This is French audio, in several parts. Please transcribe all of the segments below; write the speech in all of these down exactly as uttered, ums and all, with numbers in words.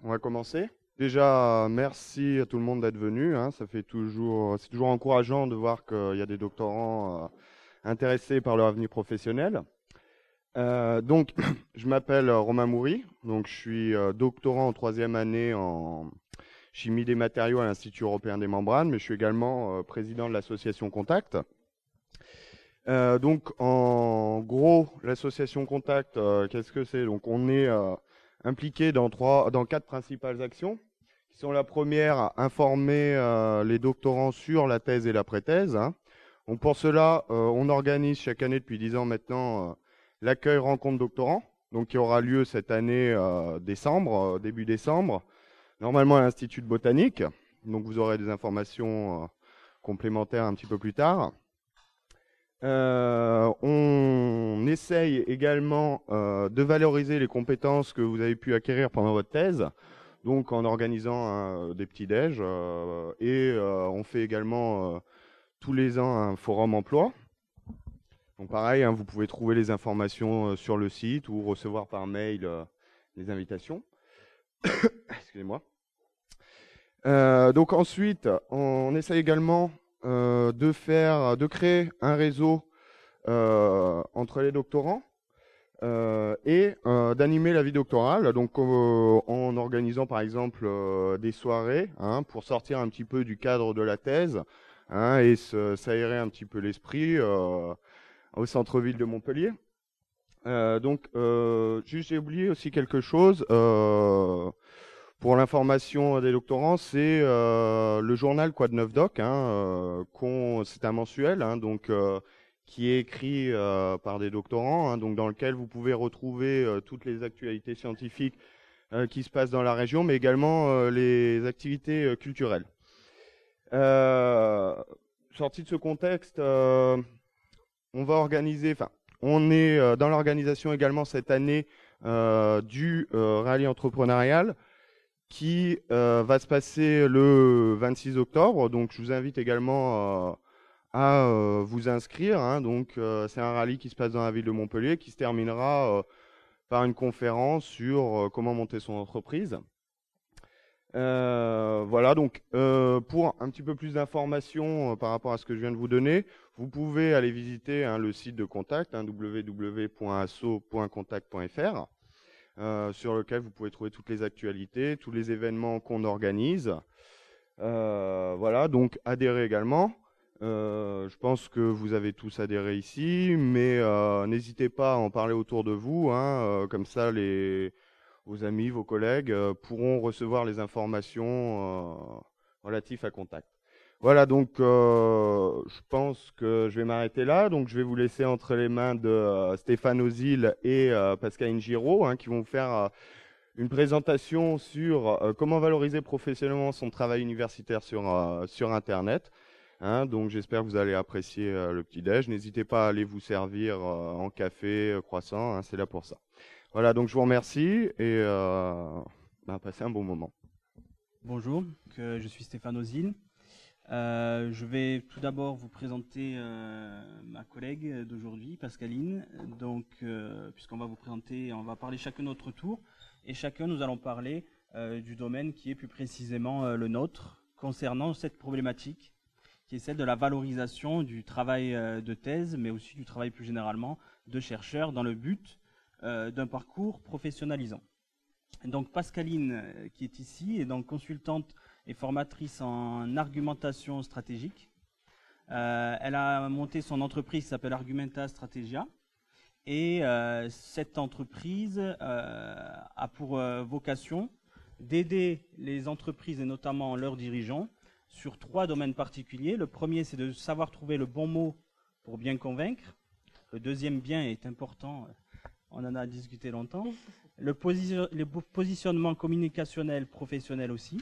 on va commencer. Déjà, merci à tout le monde d'être venu. Hein. Ça fait toujours, c'est toujours encourageant de voir qu'il y a des doctorants euh, intéressés par leur avenir professionnel. Euh, donc, je m'appelle Romain Moury. Donc, je suis euh, doctorant en troisième année en chimie des matériaux à l'Institut européen des membranes, mais je suis également euh, président de l'association Contact. Euh, donc, en gros, l'association Contact, euh, qu'est-ce que c'est? Donc, on est euh, impliqué dans trois, dans quatre principales actions, qui sont la première, informer euh, les doctorants sur la thèse et l'après-thèse. Hein. Donc, pour cela, euh, on organise chaque année depuis dix ans maintenant euh, l'accueil rencontre doctorants, donc qui aura lieu cette année euh, décembre, euh, début décembre, normalement à l'Institut de botanique. Donc, vous aurez des informations euh, complémentaires un petit peu plus tard. Euh, on essaye également euh, de valoriser les compétences que vous avez pu acquérir pendant votre thèse, donc en organisant euh, des petits déj, euh, et euh, on fait également euh, tous les ans un forum emploi. Donc pareil, hein, vous pouvez trouver les informations euh, sur le site ou recevoir par mail euh, les invitations. Excusez-moi. Euh, donc ensuite, on essaye également euh, de faire, de créer un réseau Euh, entre les doctorants euh, et euh, d'animer la vie doctorale, donc euh, en organisant par exemple euh, des soirées hein, pour sortir un petit peu du cadre de la thèse hein, et s'aérer un petit peu l'esprit euh, au centre-ville de Montpellier. Euh, donc, euh, juste j'ai oublié aussi quelque chose. Euh, pour l'information des doctorants, c'est euh, le journal Quoi de neuf doc. Hein, euh, qu'on- c'est un mensuel, hein, donc euh, qui est écrit euh, par des doctorants, hein, donc dans lequel vous pouvez retrouver euh, toutes les actualités scientifiques euh, qui se passent dans la région, mais également euh, les activités euh, culturelles. Euh, sorti de ce contexte, euh, on va organiser, enfin, on est euh, dans l'organisation également cette année euh, du euh, rallye entrepreneurial qui euh, va se passer le vingt-six octobre. Donc, je vous invite également euh, à euh, vous inscrire. Hein. Donc, euh, c'est un rallye qui se passe dans la ville de Montpellier, qui se terminera euh, par une conférence sur euh, comment monter son entreprise. Euh, voilà, donc euh, pour un petit peu plus d'informations euh, par rapport à ce que je viens de vous donner, vous pouvez aller visiter hein, le site de Contact, hein, w w w point asso point contact point f r. Euh, sur lequel vous pouvez trouver toutes les actualités, tous les événements qu'on organise. Euh, voilà, donc adhérez également. Euh, je pense que vous avez tous adhéré ici, mais euh, n'hésitez pas à en parler autour de vous, hein, euh, comme ça les, vos amis, vos collègues euh, pourront recevoir les informations euh, relatives à Contact. Voilà, donc euh, je pense que je vais m'arrêter là. Donc je vais vous laisser entre les mains de euh, Stéphane Ozil et euh, Pascaline Giraud, hein, qui vont vous faire euh, une présentation sur euh, comment valoriser professionnellement son travail universitaire sur, euh, sur Internet. Hein. Donc j'espère que vous allez apprécier euh, le petit-déj. N'hésitez pas à aller vous servir euh, en café, euh, croissant, hein, c'est là pour ça. Voilà, donc je vous remercie et euh, ben, passez un bon moment. Bonjour, que je suis Stéphane Ozil. Euh, je vais tout d'abord vous présenter euh, ma collègue d'aujourd'hui, Pascaline. Donc, euh, puisqu'on va vous présenter, on va parler chacun notre tour, et chacun nous allons parler euh, du domaine qui est plus précisément euh, le nôtre, concernant cette problématique, qui est celle de la valorisation du travail euh, de thèse, mais aussi du travail plus généralement de chercheurs, dans le but euh, d'un parcours professionnalisant. Donc Pascaline, euh, qui est ici, est donc consultante et formatrice en argumentation stratégique. Euh, elle a monté son entreprise qui s'appelle Argumenta Strategia. Et euh, cette entreprise euh, a pour euh, vocation d'aider les entreprises et notamment leurs dirigeants sur trois domaines particuliers. Le premier, c'est de savoir trouver le bon mot pour bien convaincre. Le deuxième bien est important, on en a discuté longtemps. Le, position, le positionnement communicationnel professionnel aussi.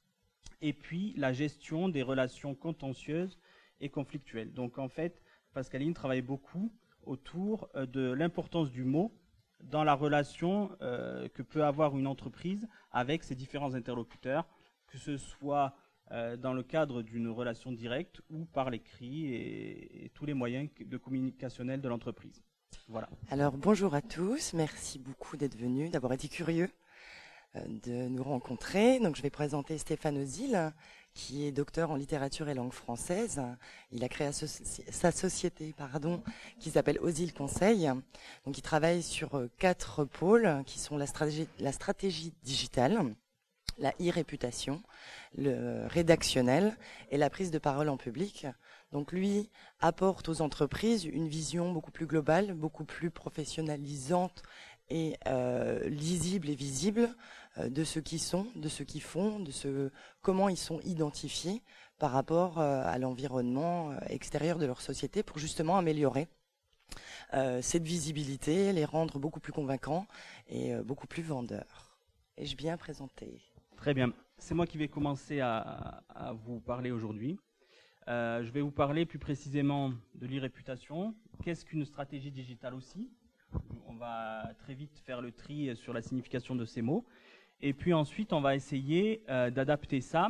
Et puis la gestion des relations contentieuses et conflictuelles. Donc en fait, Pascaline travaille beaucoup autour de l'importance du mot dans la relation euh, que peut avoir une entreprise avec ses différents interlocuteurs, que ce soit euh, dans le cadre d'une relation directe ou par l'écrit et, et tous les moyens de communicationnels de l'entreprise. Voilà. Alors bonjour à tous, merci beaucoup d'être venus, d'avoir été curieux de nous rencontrer. Donc, je vais présenter Stéphane Ozil, qui est docteur en littérature et langue française. Il a créé sa société, pardon, qui s'appelle Ozil Conseil. Donc, il travaille sur quatre pôles, qui sont la stratégie, la stratégie digitale, la e-réputation, le rédactionnel et la prise de parole en public. Donc lui apporte aux entreprises une vision beaucoup plus globale, beaucoup plus professionnalisante et euh, lisible et visible euh, de ce qu'ils sont, de ce qu'ils font, de ce comment ils sont identifiés par rapport euh, à l'environnement extérieur de leur société pour justement améliorer euh, cette visibilité, les rendre beaucoup plus convaincants et euh, beaucoup plus vendeurs. Ai-je bien présenté ? Très bien. C'est moi qui vais commencer à, à vous parler aujourd'hui. Euh, je vais vous parler plus précisément de l'e-réputation. Qu'est-ce qu'une stratégie digitale aussi ? On va très vite faire le tri sur la signification de ces mots. Et puis ensuite, on va essayer euh, d'adapter ça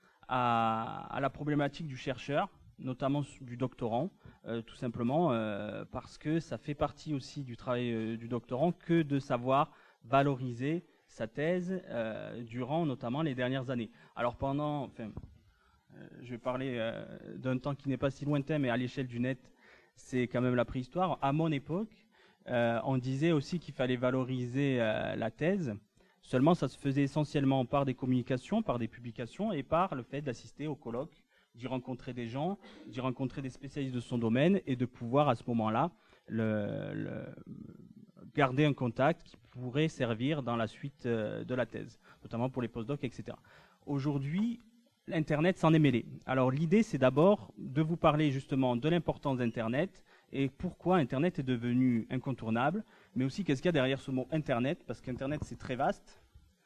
à, à la problématique du chercheur, notamment du doctorant, euh, tout simplement euh, parce que ça fait partie aussi du travail euh, du doctorant que de savoir valoriser sa thèse euh, durant notamment les dernières années. Alors pendant, enfin, euh, je vais parler euh, d'un temps qui n'est pas si lointain, mais à l'échelle du net, c'est quand même la préhistoire. À mon époque, euh, on disait aussi qu'il fallait valoriser euh, la thèse. Seulement, ça se faisait essentiellement par des communications, par des publications et par le fait d'assister au colloque, d'y rencontrer des gens, d'y rencontrer des spécialistes de son domaine et de pouvoir à ce moment-là le, le garder un contact qui pourrait servir dans la suite euh, de la thèse, notamment pour les postdocs, et cetera. Aujourd'hui, l'Internet s'en est mêlé. Alors l'idée, c'est d'abord de vous parler justement de l'importance d'Internet et pourquoi Internet est devenu incontournable, mais aussi qu'est-ce qu'il y a derrière ce mot Internet, parce qu'Internet, c'est très vaste,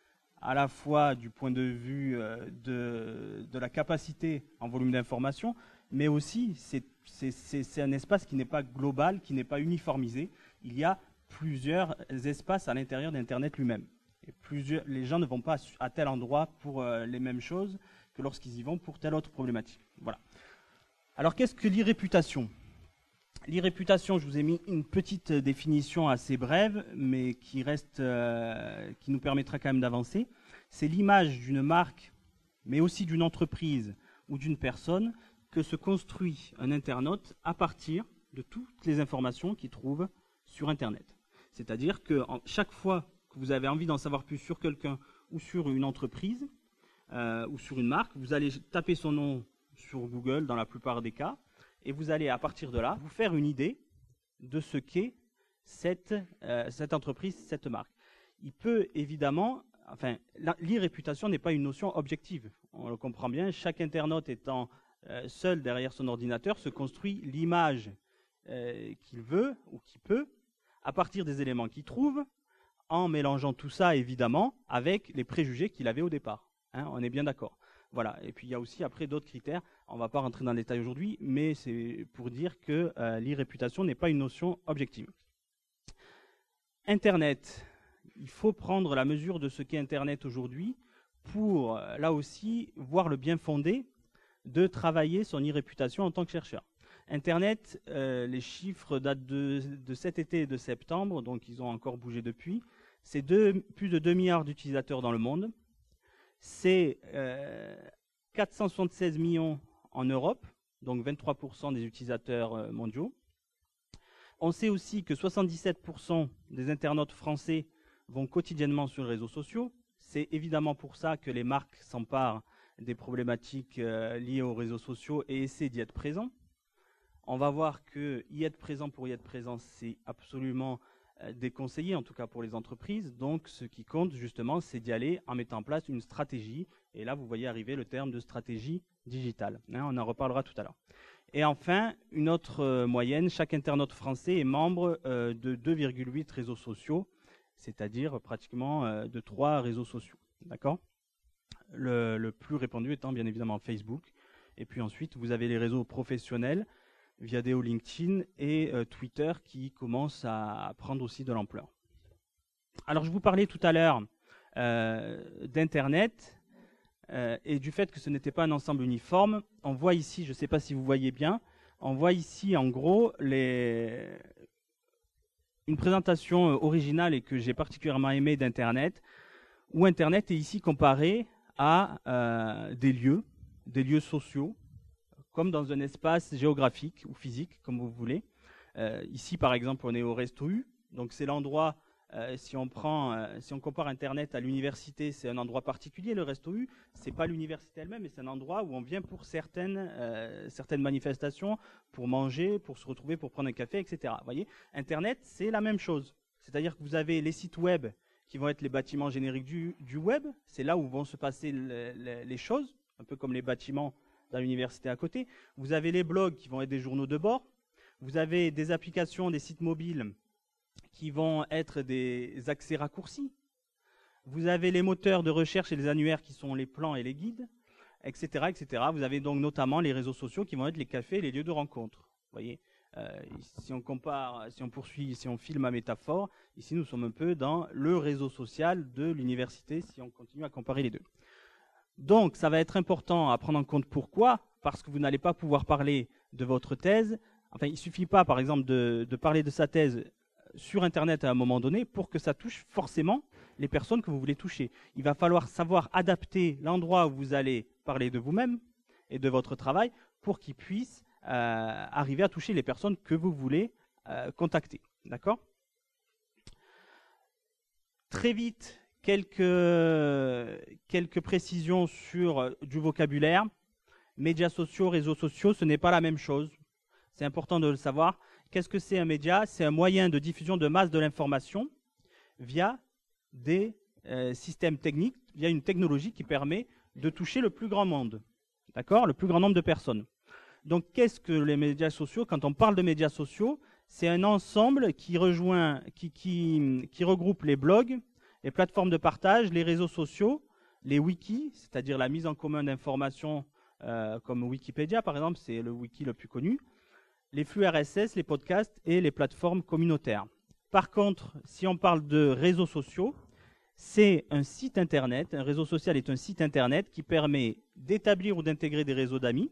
à la fois du point de vue euh, de, de la capacité en volume d'information, mais aussi c'est, c'est, c'est, c'est un espace qui n'est pas global, qui n'est pas uniformisé. Il y a plusieurs espaces à l'intérieur d'Internet lui-même. Et plusieurs, les gens ne vont pas à tel endroit pour euh, les mêmes choses que lorsqu'ils y vont pour telle autre problématique. Voilà. Alors, qu'est-ce que l'e-réputation ? L'e-réputation, je vous ai mis une petite définition assez brève, mais qui reste, euh, qui nous permettra quand même d'avancer. C'est l'image d'une marque, mais aussi d'une entreprise ou d'une personne que se construit un internaute à partir de toutes les informations qu'il trouve sur Internet. C'est-à-dire que en, chaque fois que vous avez envie d'en savoir plus sur quelqu'un ou sur une entreprise euh, ou sur une marque, vous allez taper son nom sur Google dans la plupart des cas et vous allez à partir de là vous faire une idée de ce qu'est cette, euh, cette entreprise, cette marque. Il peut évidemment, enfin, l'e-réputation n'est pas une notion objective. On le comprend bien, chaque internaute étant euh, seul derrière son ordinateur se construit l'image euh, qu'il veut ou qu'il peut à partir des éléments qu'il trouve, en mélangeant tout ça, évidemment, avec les préjugés qu'il avait au départ. Hein, on est bien d'accord. Voilà. Et puis, il y a aussi, après, d'autres critères. On ne va pas rentrer dans le détail aujourd'hui, mais c'est pour dire que euh, l'e-réputation n'est pas une notion objective. Internet. Il faut prendre la mesure de ce qu'est Internet aujourd'hui pour, là aussi, voir le bien fondé de travailler son e-réputation en tant que chercheur. Internet, euh, les chiffres datent de, de cet été et de septembre, donc ils ont encore bougé depuis. C'est deux, plus de deux milliards d'utilisateurs dans le monde. C'est euh, quatre cent soixante-seize millions en Europe, donc vingt-trois pour cent des utilisateurs euh, mondiaux. On sait aussi que soixante-dix-sept pour cent des internautes français vont quotidiennement sur les réseaux sociaux. C'est évidemment pour ça que les marques s'emparent des problématiques euh, liées aux réseaux sociaux et essaient d'y être présents. On va voir que y être présent pour y être présent, c'est absolument euh, déconseillé, en tout cas pour les entreprises. Donc, ce qui compte, justement, c'est d'y aller en mettant en place une stratégie. Et là, vous voyez arriver le terme de stratégie digitale. Hein, on en reparlera tout à l'heure. Et enfin, une autre euh, moyenne, chaque internaute français est membre euh, de deux virgule huit réseaux sociaux, c'est-à-dire pratiquement euh, de trois réseaux sociaux. D'accord ? le, le plus répandu étant bien évidemment Facebook. Et puis ensuite, vous avez les réseaux professionnels, Viadeo, LinkedIn et euh, Twitter qui commencent à prendre aussi de l'ampleur. Alors je vous parlais tout à l'heure euh, d'Internet euh, et du fait que ce n'était pas un ensemble uniforme. On voit ici, je ne sais pas si vous voyez bien, on voit ici en gros les... une présentation originale et que j'ai particulièrement aimée d'Internet où Internet est ici comparé à euh, des lieux, des lieux sociaux, comme dans un espace géographique ou physique, comme vous voulez. Euh, ici, par exemple, on est au Resto U, donc c'est l'endroit, euh, si on prend, euh, si on compare Internet à l'université, c'est un endroit particulier, le Resto U, c'est pas l'université elle-même, mais c'est un endroit où on vient pour certaines, euh, certaines manifestations, pour manger, pour se retrouver, pour prendre un café, et cetera. Vous voyez, Internet, c'est la même chose. C'est-à-dire que vous avez les sites web qui vont être les bâtiments génériques du, du web, c'est là où vont se passer le, le, les choses, un peu comme les bâtiments dans l'université à côté. Vous avez les blogs qui vont être des journaux de bord. Vous avez des applications, des sites mobiles qui vont être des accès raccourcis. Vous avez les moteurs de recherche et les annuaires qui sont les plans et les guides, et cetera, et cetera. Vous avez donc notamment les réseaux sociaux qui vont être les cafés et les lieux de rencontre. Vous voyez, euh, si on compare, si on poursuit, si on file ma métaphore, ici nous sommes un peu dans le réseau social de l'université, si on continue à comparer les deux. Donc, ça va être important à prendre en compte. Pourquoi ? Parce que vous n'allez pas pouvoir parler de votre thèse. Enfin, il ne suffit pas, par exemple, de, de parler de sa thèse sur Internet à un moment donné pour que ça touche forcément les personnes que vous voulez toucher. Il va falloir savoir adapter l'endroit où vous allez parler de vous-même et de votre travail pour qu'il puisse euh, arriver à toucher les personnes que vous voulez euh, contacter. D'accord ? Très vite, quelques, quelques précisions sur euh, du vocabulaire. Médias sociaux, réseaux sociaux, ce n'est pas la même chose. C'est important de le savoir. Qu'est-ce que c'est un média ? C'est un moyen de diffusion de masse de l'information via des euh, systèmes techniques, via une technologie qui permet de toucher le plus grand monde, d'accord ? Le plus grand nombre de personnes. Donc, qu'est-ce que les médias sociaux ? Quand on parle de médias sociaux, c'est un ensemble qui rejoint, qui, qui, qui regroupe les blogs, les plateformes de partage, les réseaux sociaux, les wikis, c'est-à-dire la mise en commun d'informations euh, comme Wikipédia, par exemple, c'est le wiki le plus connu, les flux R S S, les podcasts et les plateformes communautaires. Par contre, si on parle de réseaux sociaux, c'est un site internet, un réseau social est un site internet qui permet d'établir ou d'intégrer des réseaux d'amis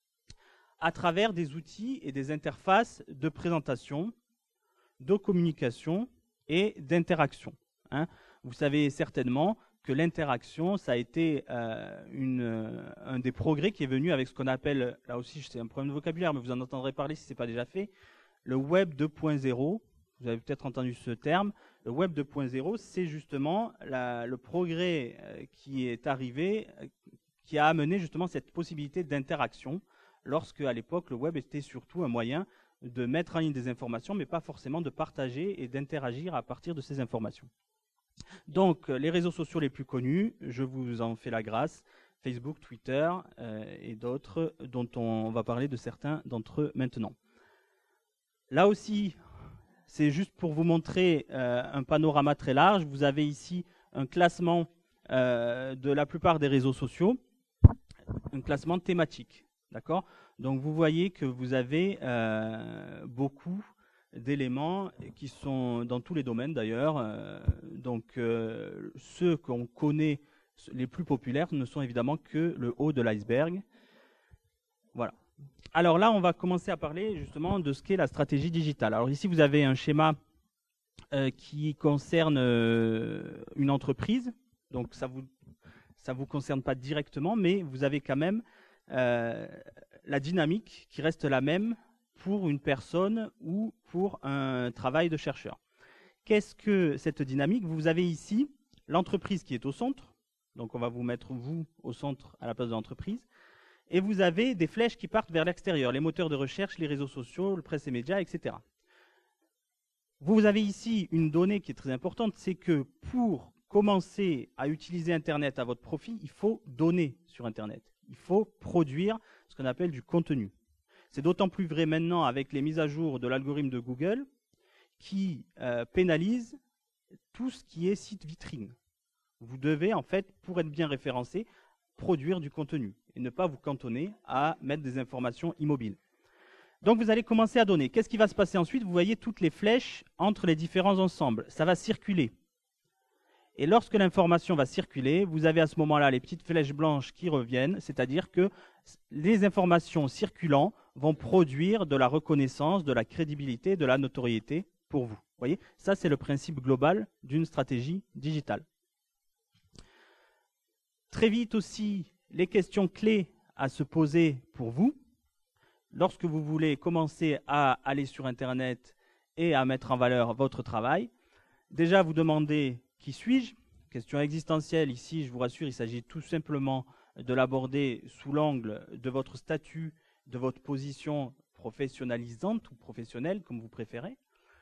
à travers des outils et des interfaces de présentation, de communication et d'interaction. Hein. Vous savez certainement que l'interaction, ça a été euh, une, euh, un des progrès qui est venu avec ce qu'on appelle, là aussi c'est un problème de vocabulaire, mais vous en entendrez parler si ce n'est pas déjà fait, le web deux point zéro. Vous avez peut-être entendu ce terme. Le web deux point zéro, c'est justement la, le progrès euh, qui est arrivé, euh, qui a amené justement cette possibilité d'interaction, lorsque à l'époque le web était surtout un moyen de mettre en ligne des informations, mais pas forcément de partager et d'interagir à partir de ces informations. Donc, les réseaux sociaux les plus connus, je vous en fais la grâce, Facebook, Twitter euh, et d'autres, dont on va parler de certains d'entre eux maintenant. Là aussi, c'est juste pour vous montrer euh, un panorama très large. Vous avez ici un classement euh, de la plupart des réseaux sociaux, un classement thématique. D'accord ? Donc, vous voyez que vous avez euh, beaucoup d'éléments qui sont dans tous les domaines d'ailleurs. Euh, donc euh, ceux qu'on connaît, les plus populaires, ne sont évidemment que le haut de l'iceberg. Voilà. Alors là, on va commencer à parler justement de ce qu'est la stratégie digitale. Alors ici, vous avez un schéma euh, qui concerne euh, une entreprise. Donc ça vous ça vous concerne pas directement, mais vous avez quand même euh, la dynamique qui reste la même pour une personne ou pour un travail de chercheur. Qu'est-ce que cette dynamique ? Vous avez ici l'entreprise qui est au centre, donc on va vous mettre vous au centre à la place de l'entreprise, et vous avez des flèches qui partent vers l'extérieur, les moteurs de recherche, les réseaux sociaux, le presse et médias, et cetera. Vous avez ici une donnée qui est très importante, c'est que pour commencer à utiliser Internet à votre profit, il faut donner sur Internet. Il faut produire ce qu'on appelle du contenu. C'est d'autant plus vrai maintenant avec les mises à jour de l'algorithme de Google qui euh, pénalise tout ce qui est site vitrine. Vous devez, en fait, pour être bien référencé, produire du contenu et ne pas vous cantonner à mettre des informations immobiles. Donc, vous allez commencer à donner. Qu'est-ce qui va se passer ensuite ? Vous voyez toutes les flèches entre les différents ensembles. Ça va circuler. Et lorsque l'information va circuler, vous avez à ce moment-là les petites flèches blanches qui reviennent, c'est-à-dire que les informations circulant vont produire de la reconnaissance, de la crédibilité, de la notoriété pour vous. Vous voyez, ça c'est le principe global d'une stratégie digitale. Très vite aussi, les questions clés à se poser pour vous, lorsque vous voulez commencer à aller sur Internet et à mettre en valeur votre travail. Déjà, vous demandez « qui suis-je » Question existentielle, ici, je vous rassure, il s'agit tout simplement de l'aborder sous l'angle de votre statut, de votre position professionnalisante ou professionnelle, comme vous préférez.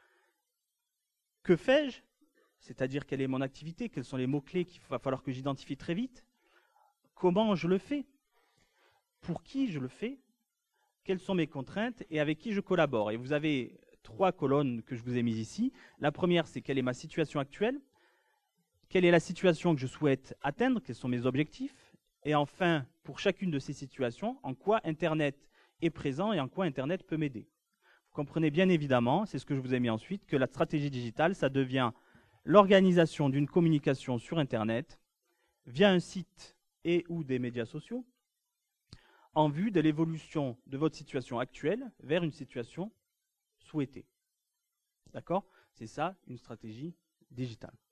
Que fais-je? C'est-à-dire quelle est mon activité, quels sont les mots-clés qu'il va falloir que j'identifie très vite. Comment je le fais? Pour qui je le fais? Quelles sont mes contraintes et avec qui je collabore? Et vous avez trois colonnes que je vous ai mises ici. La première, c'est quelle est ma situation actuelle? Quelle est la situation que je souhaite atteindre? Quels sont mes objectifs? Et enfin, pour chacune de ces situations, en quoi Internet est présent et en quoi Internet peut m'aider? Vous comprenez bien évidemment, c'est ce que je vous ai mis ensuite, que la stratégie digitale, ça devient l'organisation d'une communication sur Internet via un site et ou des médias sociaux en vue de l'évolution de votre situation actuelle vers une situation souhaitée. D'accord? C'est ça, une stratégie digitale.